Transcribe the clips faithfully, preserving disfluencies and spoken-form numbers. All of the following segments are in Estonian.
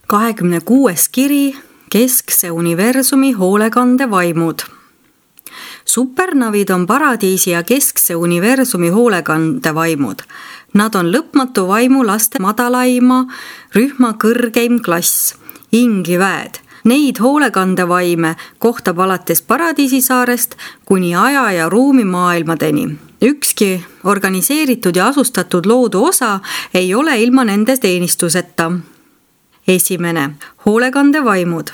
kahekümne kuues kiri Keskse universumi hoolekande vaimud. Supernavid on paradiisi ja keskse universumi hoolekande vaimud. Nad on lõpmatu vaimu laste madalaima rühma kõrgeim klass, ingliväed. Neid hoolekandevaime kohtab alates paradiisisaarest kuni aja ja ruumi maailmadeni. Ükski organiseeritud ja asustatud loodu osa ei ole ilma nende teenistuseta. Esimene, hoolekandevaimud.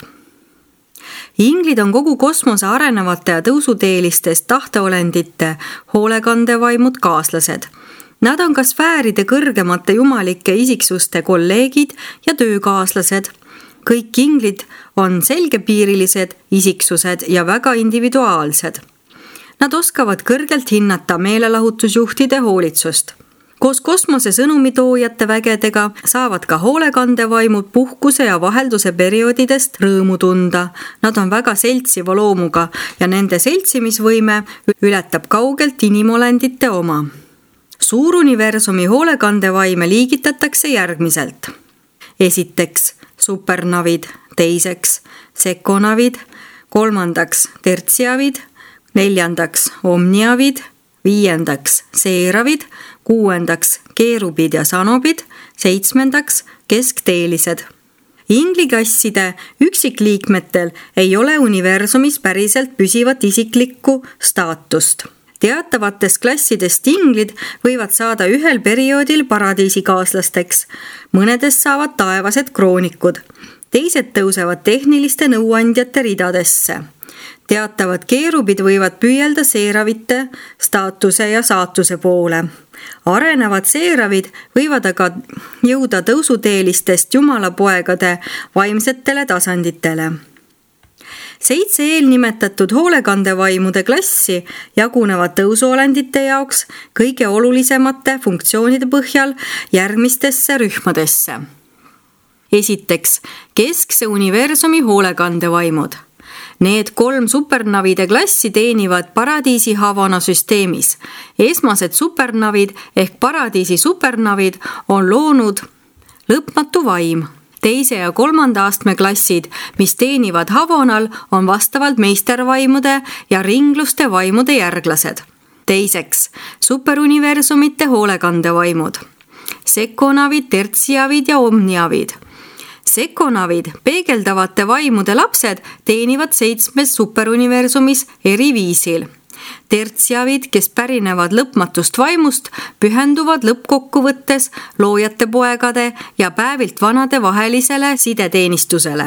Inglid on kogu kosmose arenevate ja tõusuteelistest tahteolendite hoolekandevaimud kaaslased. Nad on ka sfääride kõrgemate jumalike isiksuste kolleegid ja töökaaslased. Kõik inglid on selgepiirilised isiksused ja väga individuaalsed. Nad oskavad kõrgelt hinnata meelelahutusjuhtide hoolitsust. Koos kosmose sõnumitoojate vägedega saavad ka hoolekandevaimud puhkuse ja vahelduse perioodidest rõõmu tunda. Nad on väga seltsiva loomuga ja nende seltsimisvõime ületab kaugelt inimolendite oma. Suuruniversumi hoolekandevaime liigitatakse järgmiselt. Esiteks supernavid, teiseks sekonavid, kolmandaks tertsiavid, neljandaks omniavid, viiendaks seeravid, kuuendaks keerubid ja sanobid, seitsmendaks keskteelised. Inglikasside üksikliikmetel ei ole universumis päriselt püsivat isiklikku staatust. Teatavatest klassidest inglid võivad saada ühel perioodil paradiisikaaslasteks. Mõnedest saavad taevased kroonikud. Teised tõusevad tehniliste nõuandjate ridadesse. Teatavad keerubid võivad püüelda seeravite staatuse ja saatuse poole. Arenevad seeravid võivad aga jõuda tõusuteelistest jumalapoegade vaimsetele tasanditele. Seitse eelnimetatud hoolekandevaimude klassi jagunevad tõusuolendite jaoks kõige olulisemate funktsioonide põhjal järgmistesse rühmadesse. Esiteks, keskse universumi hoolekandevaimud. Need kolm supernavide klassi teenivad paradiisi Havana süsteemis. Esmased supernavid ehk paradiisi supernavid on loonud lõpmatu vaim. Teise ja kolmanda astme klassid, mis teenivad Havanal, on vastavalt meistervaimude ja ringluste vaimude järglased. Teiseks, superuniversumite hoolekandevaimud. Sekonavid, tertsiavid ja omniavid. Sekonavid, peegeldavate vaimude lapsed, teenivad seitsmes superuniversumis eri viisil. Tertsiavid, kes pärinevad lõpmatust vaimust, pühenduvad lõppkokkuvõttes loojate poegade ja päevilt vanade vahelisele sideteenistusele.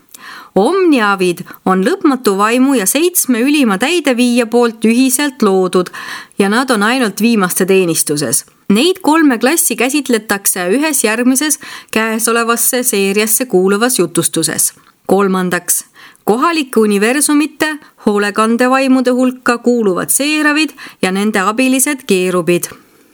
Omniavid on lõpmatu vaimu ja seitsme ülima täideviija poolt ühiselt loodud ja nad on ainult viimaste teenistuses. Neid kolme klassi käsitletakse ühes järgmises käesolevasse seeriasse kuuluvas jutustuses. Kolmandaks, kohalike universumite hoolekandevaimude hulka kuuluvad seeravid ja nende abilised keerubid.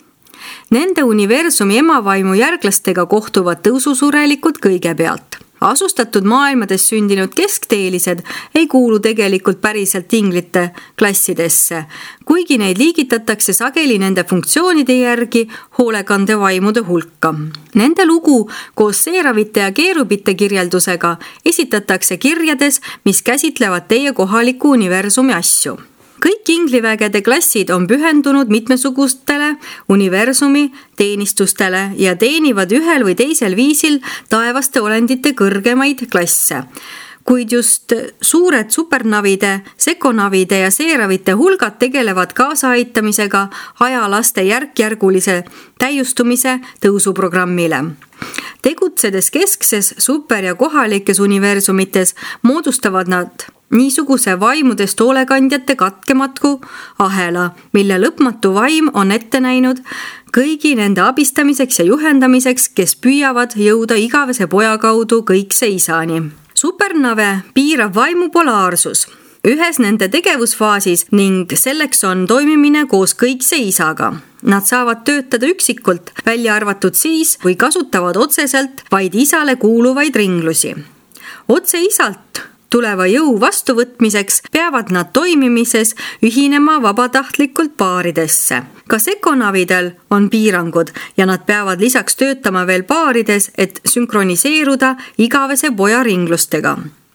Nende universumi emavaimu järglastega kohtuvad tõususurelikud kõigepealt. Asustatud maailmades sündinud keskteelised ei kuulu tegelikult päriselt inglite klassidesse, kuigi neid liigitatakse sageli nende funktsioonide järgi hoolekandevaimude hulka. Nende lugu koos seeravite ja keerubite kirjeldusega esitatakse kirjades, mis käsitlevad teie kohaliku universumi asju. Kõik inglivägede klassid on pühendunud mitmesugustele universumi teenistustele ja teenivad ühel või teisel viisil taevaste olendite kõrgemaid klasse. Kuid just suured supernavide, sekonavide ja seeravite hulgad tegelevad kaasaaitamisega ajalaste järk-järgulise täiustumise tõusuprogrammile. Tegutsedes keskses, super- ja kohalikes universumites moodustavad nad niisuguse vaimudest hoolekandjate katkematu ahela, mille lõpmatu vaim on ette näinud kõigi nende abistamiseks ja juhendamiseks, kes püüavad jõuda igavese poja kaudu kõikse isani. Supernave piirab vaimu polaarsus ühes nende tegevusfaasis ning selleks on toimimine koos kõikse isaga. Nad saavad töötada üksikult, välja arvatud siis, või kasutavad otseselt vaid isale kuuluvaid ringlusi. Otse isalt tuleva jõu vastuvõtmiseks peavad nad toimimises ühinema vabatahtlikult paaridesse. Ka sekonavidel on piirangud ja nad peavad lisaks töötama veel paarides, et sünkroniseeruda igavese poja ringlustega.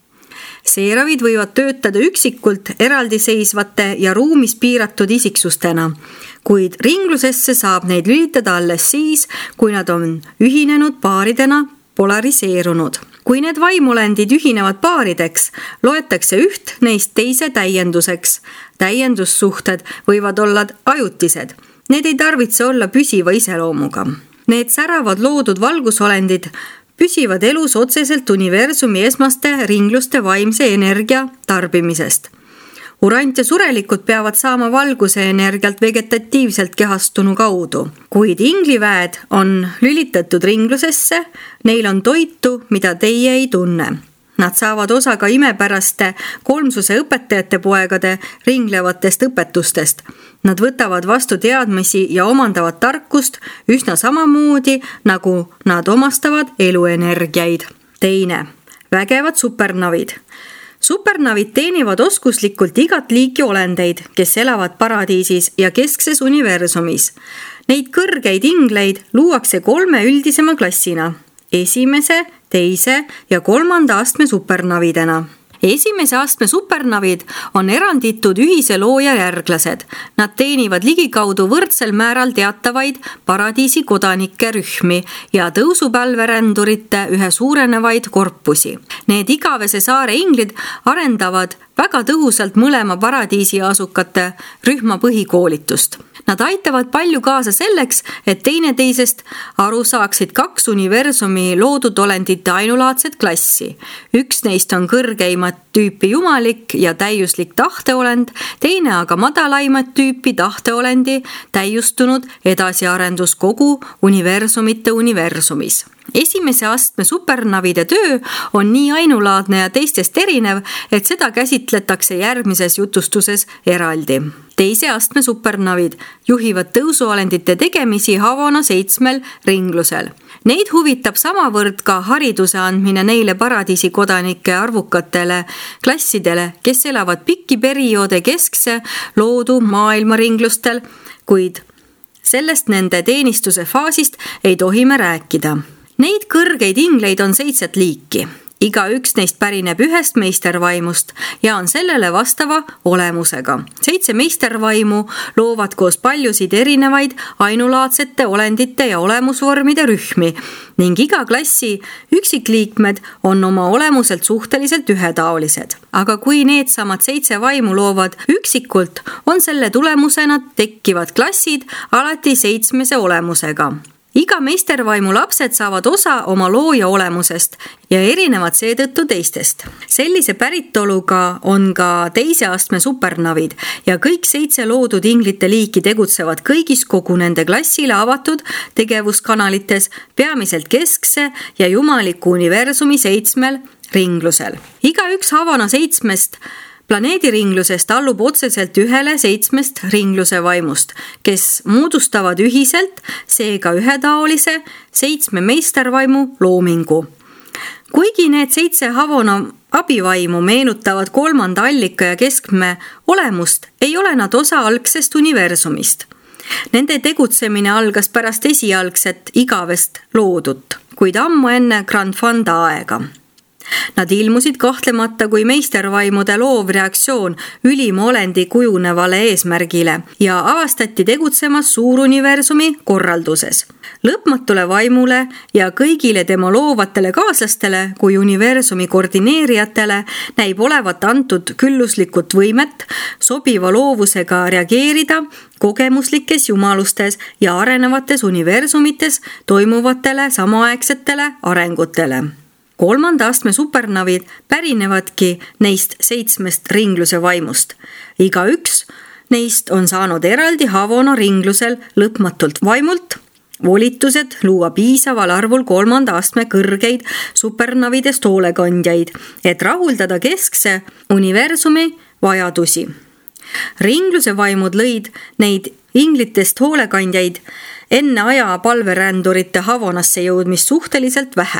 Seeravid võivad töötada üksikult eraldiseisvate ja ruumis piiratud isiksustena, kuid ringlusesse saab neid lülitada alles siis, kui nad on ühinenud paaridena polariseerunud. Kui need vaimulendid ühinevad paarideks, loetakse üht neist teise täienduseks. Täiendussuhted võivad olla ajutised. Need ei tarvitse olla püsiva iseloomuga. Need säravad loodud valgusolendid püsivad elus otseselt universumi esmaste ringluste vaimse energia tarbimisest. Urant ja surelikud peavad saama valguse energialt vegetatiivselt kehastunu kaudu. Kuid ingliväed on lülitatud ringlusesse, neil on toitu, mida teie ei tunne. Nad saavad osa ka imepäraste kolmsuse õpetajate poegade ringlevatest õpetustest. Nad võtavad vastu teadmisi ja omandavad tarkust üsna samamoodi, nagu nad omastavad eluenergiaid. Teine, vägevad supernavid. Supernavid teenivad oskuslikult igat liiki olendeid, kes elavad paradiisis ja keskses universumis. Neid kõrgeid ingleid luuakse kolme üldisema klassina. Esimese, teise ja kolmanda astme supernavidena. Esimese astme supernavid on eranditud ühise looja järglased. Nad teenivad ligikaudu võrdsel määral teatavaid paradiisi kodanike rühmi ja tõusupälverändurite ühe suurenevaid korpusi. Need igavese saare inglid arendavad väga tõhusalt mõlema paradiisi asukate rühma põhikoolitust. Nad aitavad palju kaasa selleks, et teineteisest aru saaksid kaks universumi loodud olendite ainulaadset klassi. Üks neist on kõrgeimat tüüpi jumalik ja täiuslik tahteolend, teine aga madalaimat tüüpi tahteolendi täiustunud edasiarendus kogu universumite universumis. Esimese astme supernavide töö on nii ainulaadne ja teistest erinev, et seda käsitletakse järgmises jutustuses eraldi. Teise astme supernavid juhivad tõusuolendite tegemisi Havana seitsmel ringlusel. Neid huvitab samavõrd ka hariduse andmine neile paradiisi kodanike arvukatele klassidele, kes elavad pikki perioode keskse loodu maailma ringlustel, kuid sellest nende teenistuse faasist ei tohi me rääkida. Neid kõrgeid ingleid on seitset liiki. Iga üks neist pärineb ühest meistervaimust ja on sellele vastava olemusega. Seitse meistervaimu loovad koos paljusid erinevaid ainulaadsete olendite ja olemusvormide rühmi ning iga klassi üksikliikmed on oma olemuselt suhteliselt ühetaolised. Aga kui need samad seitse vaimu loovad üksikult, on selle tulemusena tekkivad klassid alati seitsmese olemusega. Iga meistervaimu lapsed saavad osa oma looja olemusest ja erinevad seetõttu teistest. Sellise päritoluga on ka teise astme supernavid ja kõik seitse loodud inglite liiki tegutsevad kõigis kogu nende klassile avatud tegevuskanalites, peamiselt keskse ja jumaliku universumi seitsmel ringlusel. Iga üks Havana seitsmest planeediringlusest allub otseselt ühele seitsmest ringluse vaimust, kes moodustavad ühiselt, seega ühetaolise seitsme meistervaimu loomingu. Kuigi need seitse Havana abivaimu meenutavad kolmanda allika ja keskme olemust, ei ole nad osa algsest universumist. Nende tegutsemine algas pärast esialgset igavest loodut, kuid ammu enne Grand Fanda aega. Nad ilmusid kahtlemata kui meistervaimude loov reaktsioon ülima olendi kujunevale eesmärgile ja avastati tegutsemas suuruniversumi korralduses. Lõpmatule vaimule ja kõigile tema loovatele kaaslastele kui universumi koordineerijatele näib olevat antud külluslikult võimet sobiva loovusega reageerida kogemuslikes jumalustes ja arenevates universumites toimuvatele samaaegsetele arengutele. Kolmanda astme supernavid pärinevadki neist seitsmest ringluse vaimust. Iga üks neist on saanud eraldi Havana ringlusel lõpmatult vaimult volitused luua piisaval arvul kolmanda astme kõrgeid supernavidest hoolekandjaid, et rahuldada keskse universumi vajadusi. Ringluse vaimud lõid neid inglitest hoolekandjaid enne aja palverändurite Havanasse jõudmist suhteliselt vähe.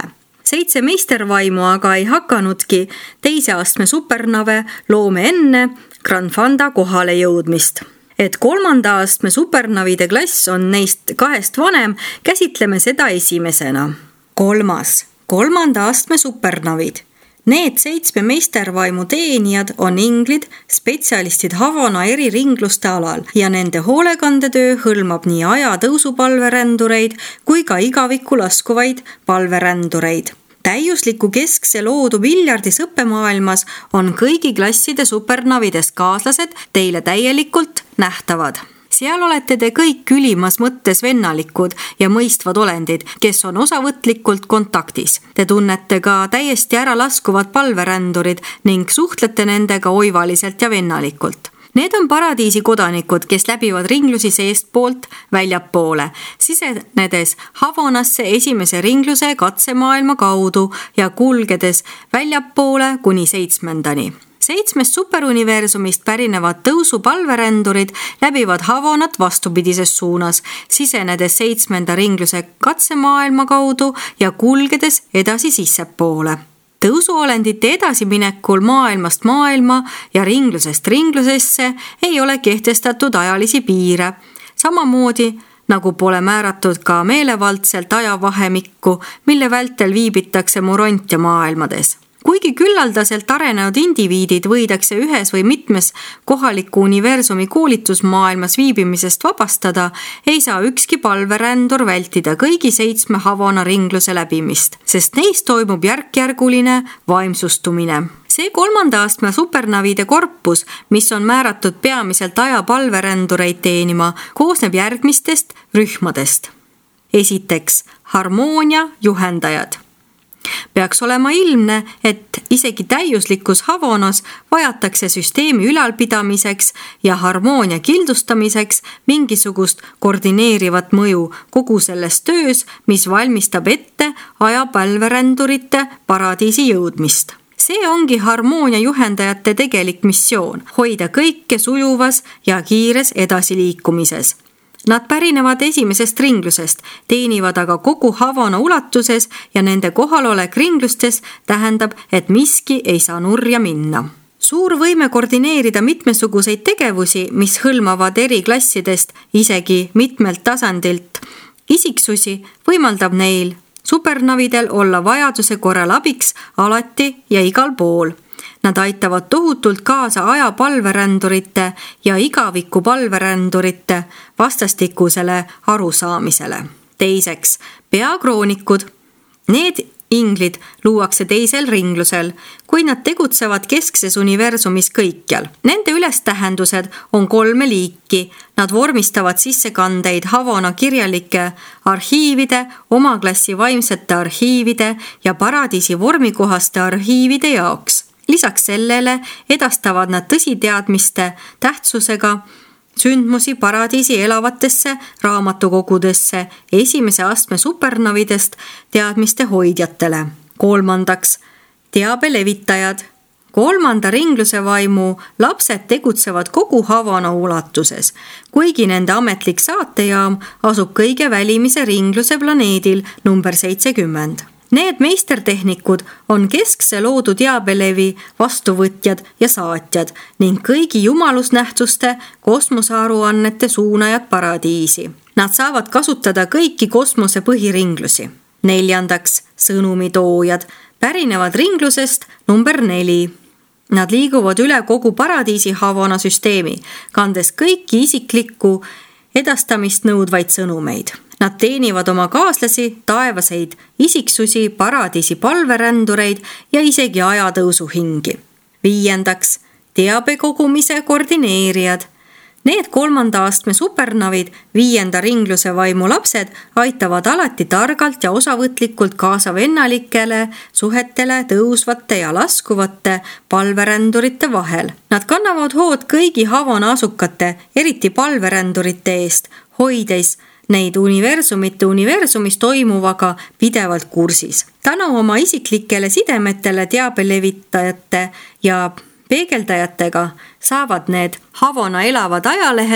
seitse meistervaimu aga ei hakanudki teise astme supernave loome enne Granfanda kohale jõudmist. Et kolmanda astme supernavide klass on neist kahest vanem, käsitleme seda esimesena. Kolmas, kolmanda astme supernavid. Need seitsme meistervaimu teenijad on inglid, spetsialistid Havana eri ringluste alal ja nende hoolekandetöö hõlmab nii ajatõusupalverändureid kui ka igavikku laskuvaid palverändureid. Täiusliku keskse loodu biljardis õppemaailmas on kõigi klasside supernavidest kaaslased teile täielikult nähtavad. Seal olete te kõik ülimas mõttes vennalikud ja mõistvad olendid, kes on osavõtlikult kontaktis. Te tunnete ka täiesti ära laskuvad palverändurid ning suhtlete nendega oivaliselt ja vennalikult. Need on paradiisi kodanikud, kes läbivad ringlusi seestpoolt väljapoole, sisenedes Havanasse esimese ringluse katsemaailma kaudu ja kulgedes väljapoole kuni seitsmendani. Seitsmest superuniversumist pärinevad tõusupalverändurid läbivad Havanat vastupidises suunas, sisenedes seitsmenda ringluse katsemaailma kaudu ja kulgedes edasi sissepoole. Tõusuolendite edasiminekul maailmast maailma ja ringlusest ringlusesse ei ole kehtestatud ajalisi piire. Samamoodi nagu pole määratud ka meelevaldselt ajavahemikku, mille vältel viibitakse Morontia maailmades. Kuigi küllaldaselt arenenud indiviidid võidakse ühes või mitmes kohaliku universumi koolitusmaailmas viibimisest vabastada, ei saa ükski palverändur vältida kõigi seitsme Havana ringluse läbimist, sest neist toimub järk-järguline vaimsustumine. See kolmanda astme supernavide korpus, mis on määratud peamiselt ajapalverändureid teenima, koosneb järgmistest rühmadest. Esiteks, harmoonia juhendajad. Peaks olema ilmne, et isegi täiuslikus Havanas vajatakse süsteemi ülalpidamiseks ja harmoonia kildustamiseks mingisugust koordineerivat mõju kogu selles töös, mis valmistab ette ajapalverändurite paradiisi jõudmist. See ongi harmoonia juhendajate tegelik missioon, hoida kõike sujuvas ja kiires edasiliikumises. Nad pärinevad esimesest ringlusest, teenivad aga kogu Havana ulatuses ja nende kohalolek ringlustes tähendab, et miski ei saa nurja minna. Suur võime koordineerida mitmesuguseid tegevusi, mis hõlmavad eri klassidest isegi mitmelt tasandilt isiksusi, võimaldab neil supernavidel olla vajaduse korral abiks alati ja igal pool. Nad aitavad tohutult kaasa ajapalverändurite ja igaviku palverändurite vastastikusele arusaamisele. Teiseks, peakroonikud. Need inglid luuakse teisel ringlusel, kui nad tegutsevad keskses universumis kõikjal. Nende ülestähendused on kolme liiki. Nad vormistavad sissekandeid Havana kirjalike arhiivide, oma klassi vaimsete arhiivide ja paradiisi vormikohaste arhiivide jaoks. Lisaks sellele edastavad nad tõsiteadmiste tähtsusega sündmusi paradiisi elavatesse raamatukogudesse esimese astme supernavidest teadmiste hoidjatele. Kolmandaks, teabe levitajad. Kolmanda ringluse vaimu lapsed tegutsevad kogu Havana ulatuses, kuigi nende ametlik saatejaam asub kõige välimise ringluse planeedil number seitsekümmend. Need meistertehnikud on keskse loodu teabelevi vastuvõtjad ja saatjad ning kõigi jumalusnähtuste kosmosearuannete suunajad paradiisi. Nad saavad kasutada kõiki kosmose põhiringlusi. Neljandaks, sõnumitoojad pärinevad ringlusest number neli. Nad liiguvad üle kogu paradiisi Havana süsteemi, kandes kõiki isiklikku edastamist nõudvaid sõnumeid. Nad teenivad oma kaaslasi, taevaseid isiksusi, paradiisi palverändureid ja isegi ajatõusu hingi. Viiendaks, teabekogumise koordineerijad. Need kolmanda astme supernavid, viienda ringluse vaimu lapsed, aitavad alati targalt ja osavõtlikult kaasa vennalikele suhetele tõusvate ja laskuvate palverändurite vahel. Nad kannavad hood kõigi Havana asukate, eriti palverändurite eest, hoides neid universumite universumis toimuvaga pidevalt kursis. Tänu oma isiklikele sidemetele teabelevitajate ja peegeldajatega saavad need Havana elavad ajalehed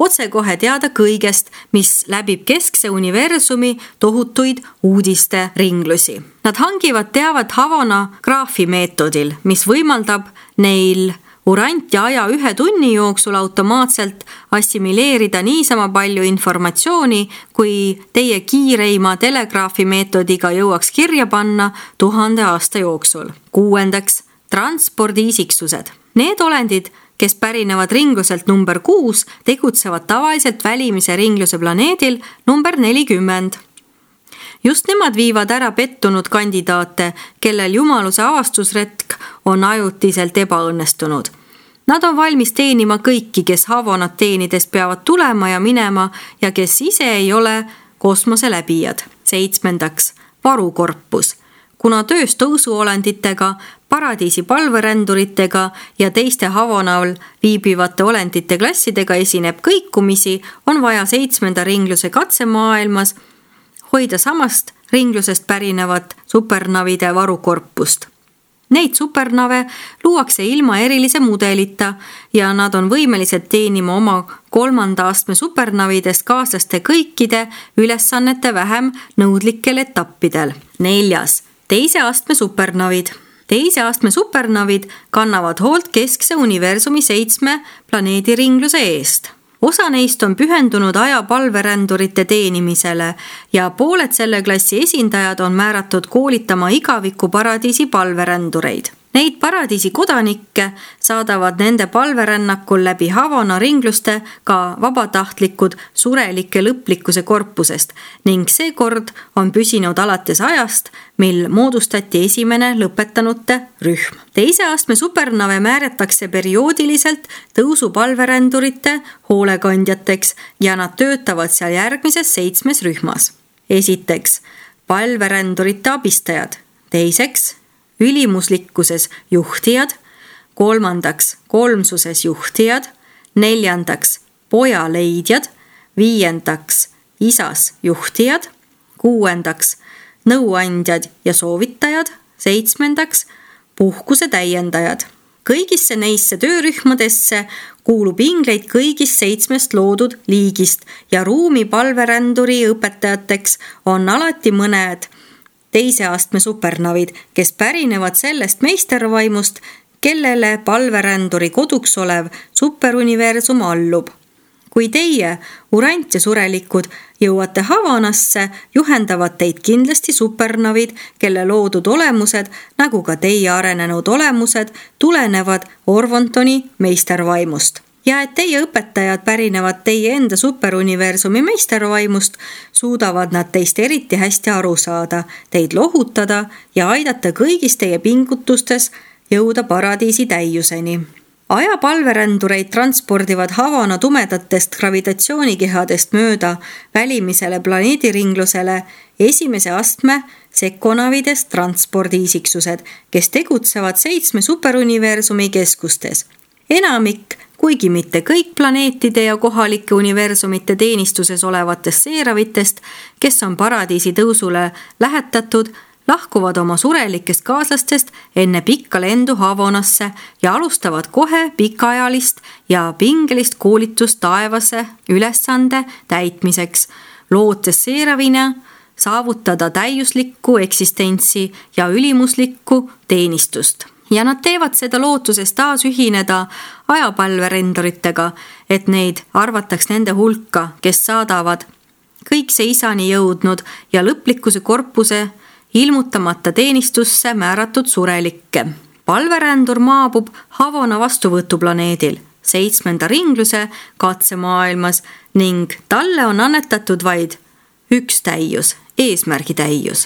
otsekohe teada kõigest, mis läbib keskse universumi tohutuid uudiste ringlusi. Nad hangivad teavet Havana graafimeetodil, mis võimaldab neil urant ja aja ühe tunni jooksul automaatselt assimileerida niisama palju informatsiooni, kui teie kiireima telegraafi meetodiga jõuaks kirja panna tuhande aasta jooksul. Kuuendaks, transpordiisiksused. Need olendid, kes pärinevad ringluselt number kuus, tegutsevad tavaliselt välimise ringluse planeedil number nelikümmend. Just nemad viivad ära pettunud kandidaate, kellel jumaluse avastusretk on ajutiselt ebaõnnestunud. Nad on valmis teenima kõiki, kes Havanat teenides peavad tulema ja minema ja kes ise ei ole kosmose läbijad. Seitsmendaks, varukorpus. Kuna töös tõusuolenditega, paradiisi palveränduritega ja teiste Havanal viibivate olendite klassidega esineb kõikumisi, on vaja seitsmenda ringluse katsemaailmas hoida samast ringlusest pärinevat supernavide varukorpust. Neid supernave luuakse ilma erilise mudelita ja nad on võimelised teenima oma kolmanda astme supernavidest kaaslaste kõikide ülesannete vähem nõudlikel etappidel. Neljas, teise astme supernavid. Teise astme supernavid kannavad hoolt keskse universumi seitsme planeedi ringluse eest. Osa neist on pühendunud aja palverändurite teenimisele ja pooled selle klassi esindajad on määratud koolitama igaviku paradiisi palverändureid. Neid paradiisi kodanikke saadavad nende palverännakul läbi Havana ringluste ka vabatahtlikud surelike lõplikkuse korpusest ning see kord on püsinud alates ajast, mil moodustati esimene lõpetanute rühm. Teise astme supernave määratakse perioodiliselt tõusupalverändurite hoolekandjateks ja nad töötavad seal järgmises seitsmes rühmas. Esiteks, palverändurite abistajad. Teiseks, ülimuslikkuses juhtijad, kolmandaks kolmsuses juhtijad, neljandaks pojaleidjad, viiendaks isas juhtijad, kuuendaks nõuandjad ja soovitajad, seitsmendaks puhkuse täiendajad. Kõigisse neisse töörühmadesse kuulub ingleid kõigist seitsmest loodud liigist ja ruumi palveränduri õpetajateks on alati mõned teise astme supernavid, kes pärinevad sellest meistervaimust, kellele palveränduri koduks olev superuniversum allub. Kui teie, urant ja surelikud, jõuate Havanasse, juhendavad teid kindlasti supernavid, kelle loodud olemused, nagu ka teie arenenud olemused, tulenevad Orvontoni meistervaimust. Ja et teie õpetajad pärinevad teie enda superuniversumi meistervaimust, suudavad nad teist eriti hästi aru saada, teid lohutada ja aidata kõigis teie pingutustes jõuda paradiisi täiuseni. Aja palverändureid transpordivad Havana tumedatest gravitatsioonikehadest mööda välimisele planeediringlusele esimese astme sekonavidest transpordiisiksused, kes tegutsevad seitsme superuniversumi keskustes. Enamik, kuigi mitte kõik planeetide ja kohalike universumite teenistuses olevatest seeravitest, kes on paradiisi tõusule lähetatud, lahkuvad oma surelikest kaaslastest enne pikka lendu Havanasse ja alustavad kohe pikaajalist ja pingelist koolitust taevase ülesande täitmiseks, lootes seeravina saavutada täiuslikku eksistentsi ja ülimuslikku teenistust. Ja nad teevad seda lootuses taas ühineda ajapalverenduritega, et neid arvataks nende hulka, kes saadavad kõikse isani jõudnud ja lõplikkuse korpuse ilmutamata teenistusse määratud surelikke. Palverändur maabub Havana vastuvõtuplaneedil, seitsmenda ringluse katsemaailmas ning talle on annetatud vaid üks täius, eesmärgi täius.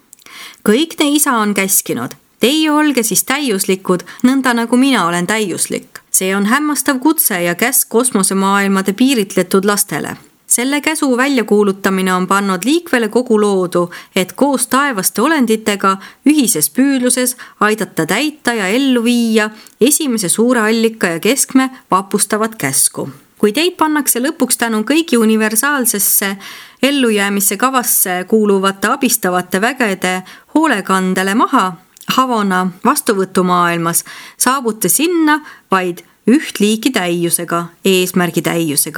Kõik ne isa on käskinud. Teie olge siis täiuslikud, nõnda nagu mina olen täiuslik. See on hämmastav kutse ja käsk kosmosemaailmade piiritletud lastele. Selle käsu väljakuulutamine on pannud liikvele kogu loodu, et koos taevaste olenditega ühises püüdluses aidata täita ja ellu viia esimese suure allika ja keskme vapustavat käsku. Kui teid pannakse lõpuks tänu kõigi universaalsesse ellujäämisse kavasse kuuluvate abistavate vägede hoolekandele maha, Havana vastuvõtumaailmas saabute sinna vaid üht liiki täiusega, eesmärgi täiusega.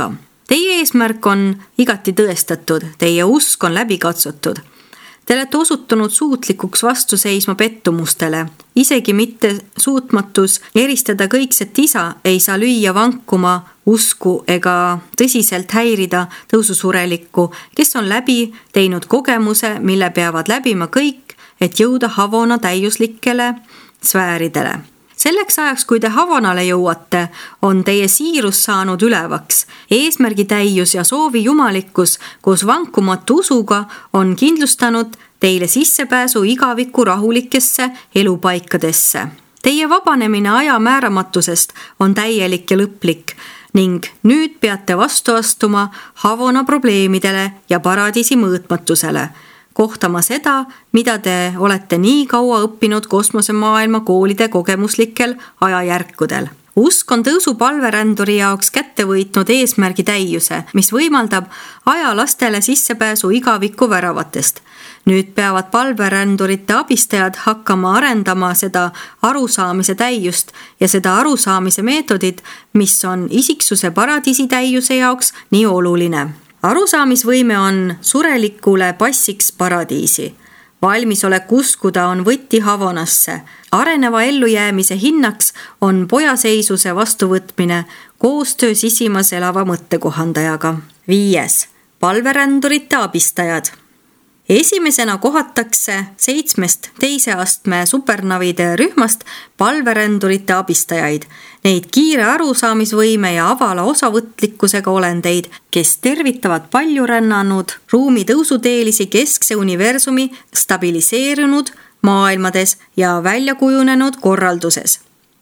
Teie eesmärk on igati tõestatud, teie usk on läbi katsutud. Te olete osutunud suutlikuks vastu seisma pettumustele. Isegi mitte suutmatus eristada kõikset isa ei saa lüüa vankuma usku ega tõsiselt häirida tõususurelikku, kes on läbi teinud kogemuse, mille peavad läbima kõik, et jõuda Havona täiuslikele sfääridele. Selleks ajaks, kui te Havonale jõuate, on teie siirus saanud ülevaks. Eesmärgi täius ja soovi jumalikkus koos vankumatu usuga on kindlustanud teile sissepääsu igaviku rahulikesse elupaikadesse. Teie vabanemine aja määramatusest on täielik ja lõplik ning nüüd peate vastu astuma Havona probleemidele ja paradiisi mõõtmatusele, kohtama seda, mida te olete nii kaua õppinud kosmosemaailma koolide kogemuslikel ajajärkudel. Usk on tõusu palveränduri jaoks kätte võitnud eesmärgi täiuse, mis võimaldab ajalastele sissepääsu igaviku väravatest. Nüüd peavad palverändurite abistajad hakkama arendama seda arusaamise täiust ja seda arusaamise meetodit, mis on isiksuse paradiisi täiuse jaoks nii oluline. Arusaamisvõime on surelikule passiks paradiisi. Valmisolek uskuda on võti Havonasse. Areneva ellujäämise hinnaks on pojaseisuse vastuvõtmine koostöö sisimas elava mõttekohandajaga. Viies. Palverändurite abistajad. Esimesena kohatakse seitsmest teise astme supernavide rühmast palverändurite abistajaid, neid kiire arusaamisvõime ja avala osavõtlikkusega olendeid, kes tervitavad palju rännanud ruumi tõusuteelisi keskse universumi stabiliseerunud maailmades ja väljakujunenud korralduses.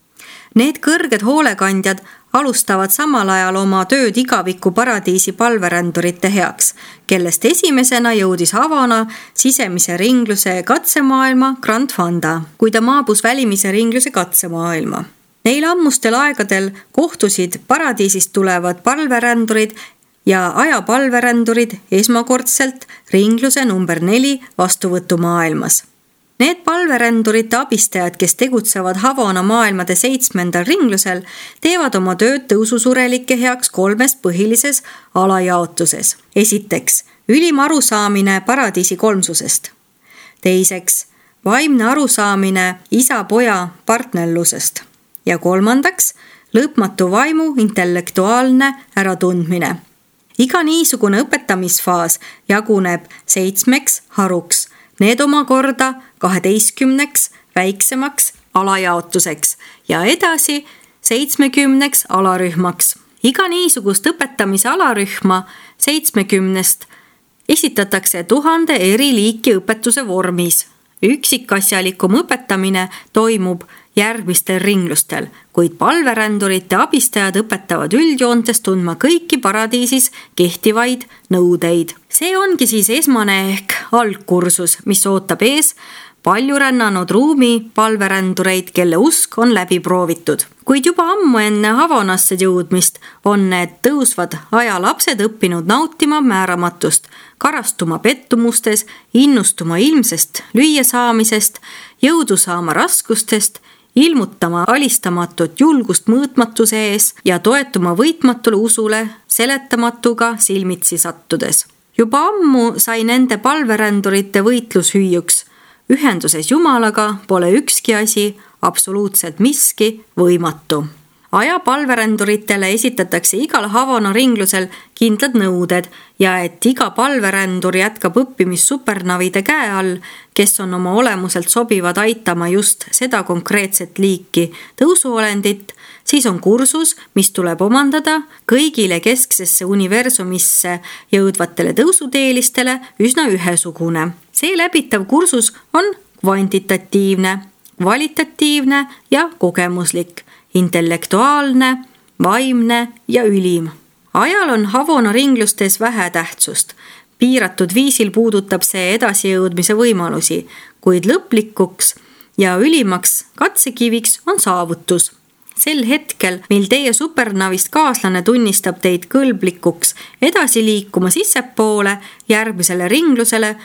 Need kõrged hoolekandjad alustavad samal ajal oma tööd igaviku paradiisi palverändurite heaks, kellest esimesena jõudis Havona sisemise ringluse katsemaailma Grand Fanda, kui ta maabus välimise ringluse katsemaailma. Neil ammustel aegadel kohtusid paradiisist tulevad palverändurid ja ajapalverändurid esmakordselt ringluse number neli vastuvõtumaailmas. Need palverändurite abistajad, kes tegutsevad Havona maailmade seitsmendal ringlusel, teevad oma tööd tõususurelike heaks kolmes põhilises alajaotuses. Esiteks, ülim arusaamine paradiisi kolmsusest. Teiseks, vaimne arusaamine isa-poja partnerlusest. Ja kolmandaks, lõpmatu vaimu intellektuaalne äratundmine. Iga niisugune õpetamisfaas jaguneb seitsmeks haruks. Need omakorda kaheteistkümneks väiksemaks alajaotuseks ja edasi seitsmekümneks alarühmaks. Iga niisugust õpetamise alarühma seitsmekümnest esitatakse tuhande eri liiki õpetuse vormis. Üksikasjalikum õpetamine toimub järgmistel ringlustel, kuid palverändurite abistajad õpetavad üldjoontes tundma kõiki paradiisis kehtivaid nõudeid. See ongi siis esmane ehk algkursus, mis ootab ees palju rännanud ruumi palverändureid, kelle usk on läbi proovitud. Kuid juba ammu enne Havonasse jõudmist on need tõusvad ajalapsed õppinud nautima määramatust, karastuma pettumustes, innustuma ilmsest lüüasaamisest, jõudu saama raskustest, ilmutama alistamatut julgust mõõtmatuse ees ja toetuma võitmatule usule seletamatuga silmitsi sattudes. Juba ammu sai nende palverändurite võitlushüüjuks. Ühenduses Jumalaga pole ükski asi, absoluutselt miski võimatu. Aja palveränduritele esitatakse igal Havona ringlusel kindlad nõuded ja et iga palverändur jätkab õppimist supernavide käe all, kes on oma olemuselt sobivad aitama just seda konkreetset liiki tõusuolendit, siis on kursus, mis tuleb omandada kõigile kesksesse universumisse jõudvatele tõusuteelistele üsna ühesugune. See läbitav kursus on kvantitatiivne, kvalitatiivne ja kogemuslik, intellektuaalne, vaimne ja ülim. Ajal on Havona ringlustes vähe tähtsust. Piiratud viisil puudutab see edasijõudmise võimalusi, kuid lõplikuks ja ülimaks katsekiviks on saavutus. Sel hetkel, mil teie supernavist kaaslane tunnistab teid kõlblikuks edasi liikuma sissepoole järgmisele ringlusele,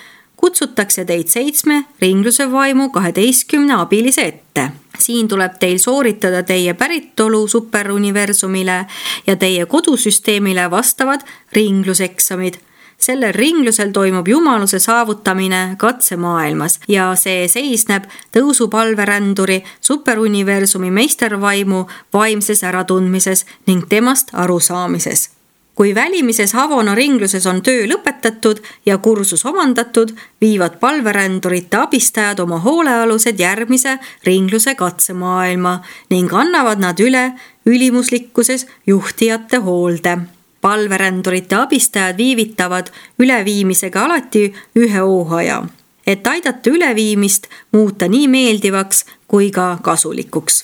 kutsutakse teid seitsme ringluse vaimu kaheteistkümne abilise ette. Siin tuleb teil sooritada teie päritolu superuniversumile ja teie kodusüsteemile vastavad ringluseksamid. Sellel ringlusel toimub jumaluse saavutamine katsemaailmas ja see seisneb tõusupalveränduri superuniversumi meistervaimu vaimses äratundmises ning temast arusaamises. Kui välimises Havona ringluses on töö lõpetatud ja kursus omandatud, viivad palverändurite abistajad oma hoolealused järgmise ringluse katsemaailma ning annavad nad üle ülimuslikkuses juhtijate hoolde. Palverändurite abistajad viivitavad üleviimisega alati ühe ooaja, et aidata üleviimist muuta nii meeldivaks kui ka kasulikuks.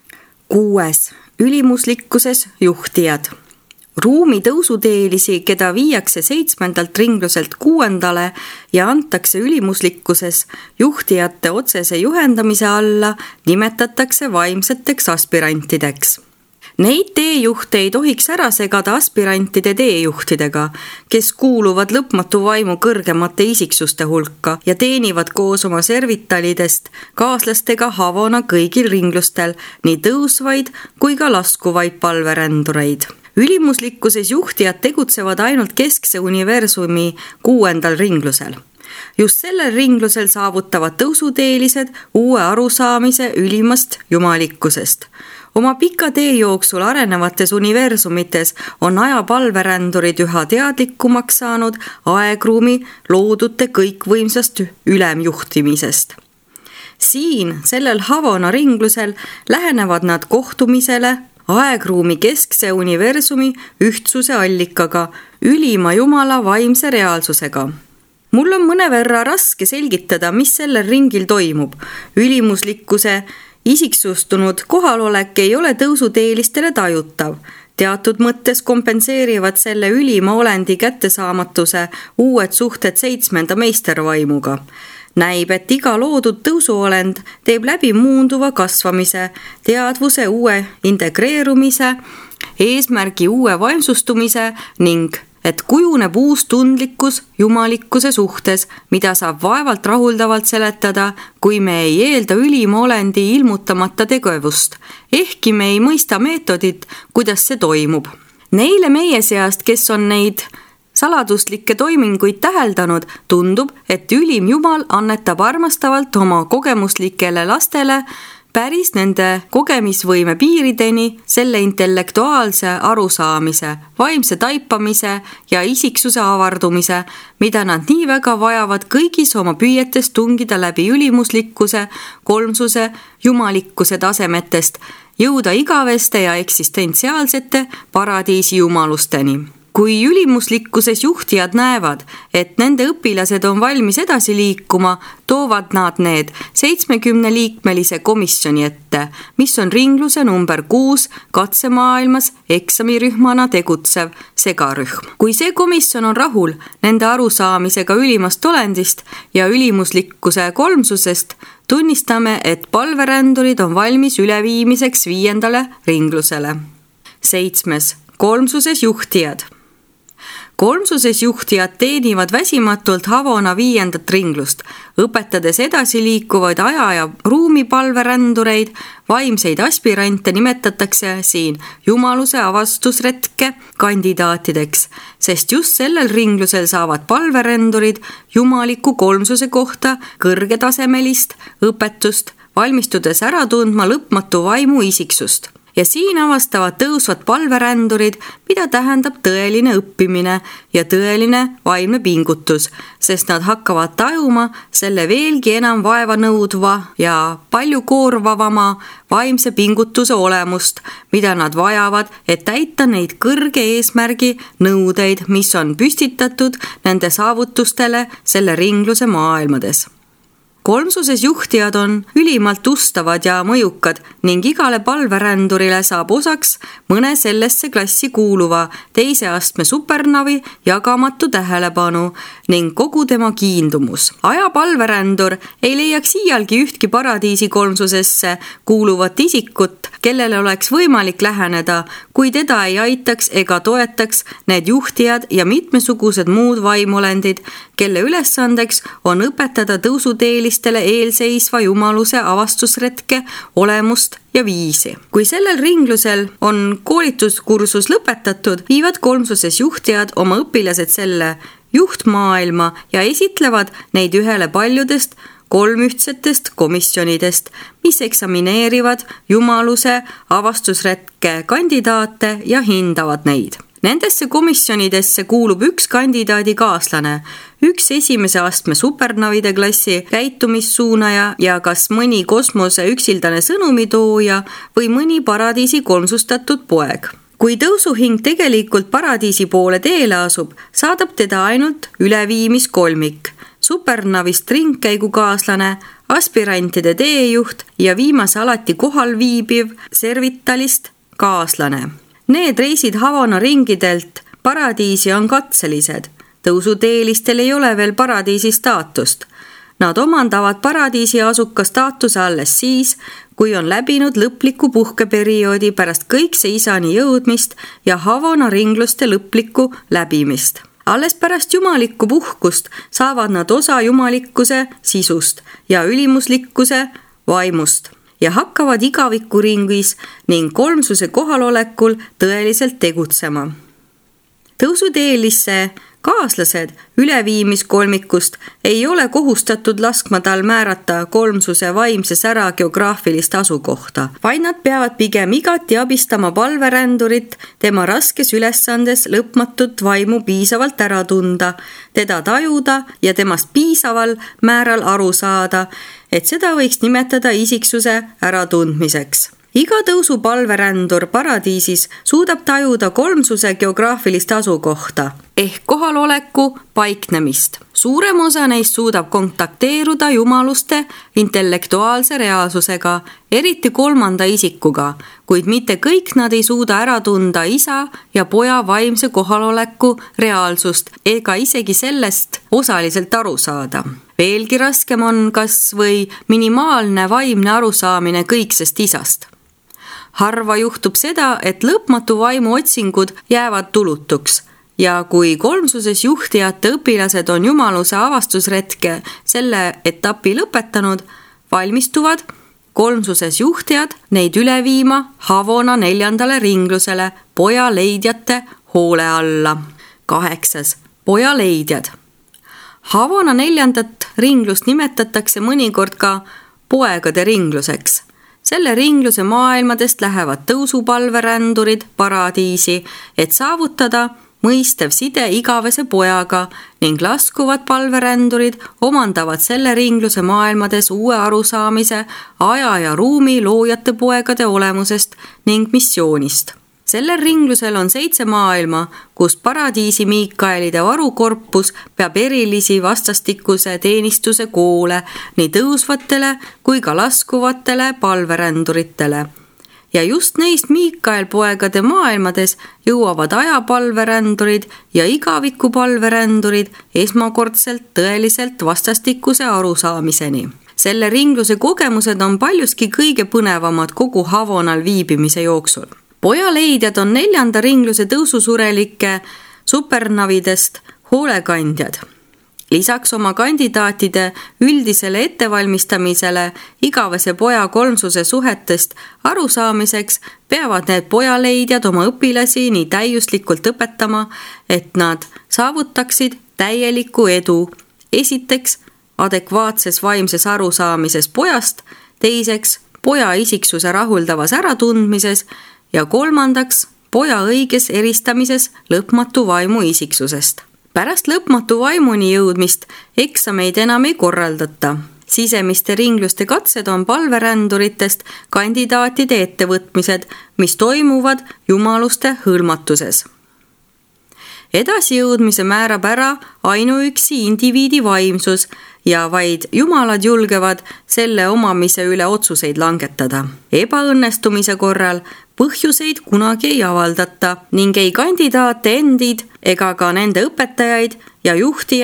Kuues. Ülimuslikkuses juhtijad. Ruumi tõusuteelisi, keda viiakse seitsmendalt ringluselt kuuendale ja antakse ülimuslikkuses juhtijate otsese juhendamise alla, nimetatakse vaimseteks aspirantideks. Neid teejuhte ei tohiks ära segada aspirantide teejuhtidega, kes kuuluvad lõpmatu vaimu kõrgemate isiksuste hulka ja teenivad koos oma servitalidest kaaslastega Havona kõigil ringlustel nii tõusvaid kui ka laskuvaid palverändureid. Ülimuslikkuses juhtijad tegutsevad ainult keskse universumi kuuendal ringlusel. Just sellel ringlusel saavutavad tõusuteelised uue arusaamise ülimast jumalikkusest. Oma pika tee jooksul arenevates universumites on aja palverändurid üha teadlikumaks saanud aegruumi loodute kõikvõimsast ülemjuhtimisest. Siin, sellel Havona ringlusel, lähenevad nad kohtumisele aegruumi keskse universumi ühtsuse allikaga, ülima jumala vaimse reaalsusega. Mul on mõneverra raske selgitada, mis sellel ringil toimub. Ülimuslikkuse isiksustunud kohalolek ei ole tõusuteelistele tajutav. Teatud mõttes kompenseerivad selle ülima olendi kättesaamatuse uued suhted seitsmenda meistervaimuga. Näib, et iga loodud tõusuolend teeb läbi muunduva kasvamise, teadvuse uue integreerumise, eesmärgi uue vaimsustumise ning et kujuneb uus tundlikkus jumalikkuse suhtes, mida saab vaevalt rahuldavalt seletada, kui me ei eelda ülima olendi ilmutamata tegevust, ehkki me ei mõista meetodit, kuidas see toimub. Neile meie seast, kes on neid saladuslikke toiminguid täheldanud, tundub, et ülim jumal annetab armastavalt oma kogemuslikele lastele päris nende kogemisvõime piirideni selle intellektuaalse arusaamise, vaimse taipamise ja isiksuse avardumise, mida nad nii väga vajavad kõigis oma püüetes tungida läbi ülimuslikkuse, kolmsuse, jumalikkuse tasemetest, jõuda igaveste ja eksistentsiaalsete paradiisi jumalusteni. Kui ülimuslikkuses juhtijad näevad, et nende õpilased on valmis edasi liikuma, toovad nad need seitsmekümne liikmelise komisjoni ette, mis on ringluse number kuus katsemaailmas eksamirühmana tegutsev segarühm. Kui see komisjon on rahul nende arusaamisega ülimast olendist ja ülimuslikkuse kolmsusest, tunnistame, et palverändurid on valmis üleviimiseks viiendale ringlusele. Seitsmes. Kolmsuses juhtijad. Kolmsuses juhtijad teenivad väsimatult Havona viiendat ringlust, õpetades edasi liikuvaid aja- ja ruumipalverändureid, vaimseid aspirante nimetatakse siin jumaluse avastusretke kandidaatideks, sest just sellel ringlusel saavad palverändurid jumaliku kolmsuse kohta kõrgetasemelist õpetust, valmistudes ära tundma lõpmatu vaimu isiksust. Ja siin avastavad tõusvad palverändurid, mida tähendab tõeline õppimine ja tõeline vaimne pingutus, sest nad hakkavad tajuma selle veelgi enam vaeva nõudva ja palju koorvavama vaimse pingutuse olemust, mida nad vajavad, et täita neid kõrge eesmärgi nõudeid, mis on püstitatud nende saavutustele selle ringluse maailmades. Kolmsuses juhtijad on ülimalt ustavad ja mõjukad ning igale palverändurile saab osaks mõne sellesse klassi kuuluva teise astme supernavi jagamatu tähelepanu ning kogu tema kiindumus. Ajapalverändur ei leiaks iialgi ühtki paradiisi kolmsusesse kuuluvat isikut, kellele oleks võimalik läheneda, kui teda ei aitaks ega toetaks need juhtijad ja mitmesugused muud vaimolendid, kelle ülesandeks on õpetada tõusuteelistele eelseisva jumaluse avastusretke olemust ja viisi. Kui sellel ringlusel on koolituskursus lõpetatud, viivad kolmsuses juhtijad oma õpilased selle juhtmaailma ja esitlevad neid ühele paljudest kolmühtsetest komisjonidest, mis eksamineerivad jumaluse avastusretke kandidaate ja hindavad neid. Nendesse komisjonidesse kuulub üks kandidaadi kaaslane, üks esimese astme supernavide klassi käitumissuunaja ja kas mõni kosmose üksildane sõnumitooja või mõni paradiisi kolmsustatud poeg. Kui tõusuhing tegelikult paradiisi poole teele asub, saadab teda ainult üleviimiskolmik, supernavist ringkäigukaaslane, aspirantide teejuht ja viimase alati kohal viibiv servitalist kaaslane. Need reisid Havana ringidelt paradiisi on katselised. Tõusuteelistel ei ole veel paradiisi staatust. Nad omandavad paradiisi asuka staatuse alles siis, kui on läbinud lõpliku puhkeperioodi pärast kõikse isani jõudmist ja Havana ringluste lõplikku läbimist. Alles pärast jumalikku puhkust saavad nad osa jumalikkuse sisust ja ülimuslikkuse vaimust ja hakkavad igavikuringis ning kolmsuse kohalolekul tõeliselt tegutsema. Tõusuteelisse kaaslased üleviimiskolmikust ei ole kohustatud laskma tal määrata kolmsuse vaimse sära geograafilist asukohta, vaid nad peavad pigem igati abistama palverändurit tema raskes ülesandes lõpmatut vaimu piisavalt ära tunda, teda tajuda ja temast piisaval määral aru saada, et seda võiks nimetada isiksuse äratundmiseks. Iga tõusu palverändur paradiisis suudab tajuda kolmsuse geograafilist asukohta ehk kohaloleku paiknemist. Suurem osa neist suudab kontakteeruda jumaluste intellektuaalse reaalsusega, eriti kolmanda isikuga, kuid mitte kõik nad ei suuda ära tunda isa ja poja vaimse kohaloleku reaalsust ega isegi sellest osaliselt aru saada. Veelgi raskem on kas või minimaalne vaimne arusaamine kõiksest isast. Harva juhtub seda, et lõpmatu vaimu otsingud jäävad tulutuks ja kui kolmsuses juhtijate õpilased on jumaluse avastusretke selle etapi lõpetanud, valmistuvad kolmsuses juhtijad neid üle viima Havana neljandale ringlusele poja leidjate hoole alla. Kaheksas. Poja leidjad. Havana neljandat ringlust nimetatakse mõnikord ka poegade ringluseks. Selle ringluse maailmadest lähevad tõusupalverändurid paradiisi, et saavutada mõistev side igavese pojaga ning laskuvad palverändurid omandavad selle ringluse maailmades uue arusaamise aja ja ruumi loojate poegade olemusest ning missioonist. Sellel ringlusel on seitse maailma, kus paradiisi Miikaelide varukorpus peab erilisi vastastikuse teenistuse koole nii tõusvatele kui ka laskuvatele palveränduritele. Ja just neist Miikael poegade maailmades jõuavad ajapalverändurid ja igavikupalverändurid esmakordselt tõeliselt vastastikuse arusaamiseni. Selle ringluse kogemused on paljuski kõige põnevamad kogu Havanal viibimise jooksul. Pojaleidjad on neljanda ringluse tõususurelike supernavidest hoolekandjad. Lisaks oma kandidaatide üldisele ettevalmistamisele igavese poja kolmsuse suhetest arusaamiseks peavad need pojaleidjad oma õpilasi nii täiuslikult õpetama, et nad saavutaksid täieliku edu. Esiteks adekvaatses vaimses arusaamises pojast, teiseks poja isiksuse rahuldavas äratundmises ja kolmandaks poja õiges eristamises lõpmatu vaimu isiksusest. Pärast lõpmatu vaimuni jõudmist eksameid enam ei korraldata. Sisemiste ringluste katsed on palveränduritest kandidaatide ettevõtmised, mis toimuvad jumaluste hõlmatuses. Edasijõudmise määrab ära ainuüksi indiviidi vaimsus ja vaid jumalad julgevad selle omamise üle otsuseid langetada. Ebaõnnestumise korral põhjuseid kunagi ei avaldata ning ei kandidaate endid ega ka nende õpetajaid ja juhtijaid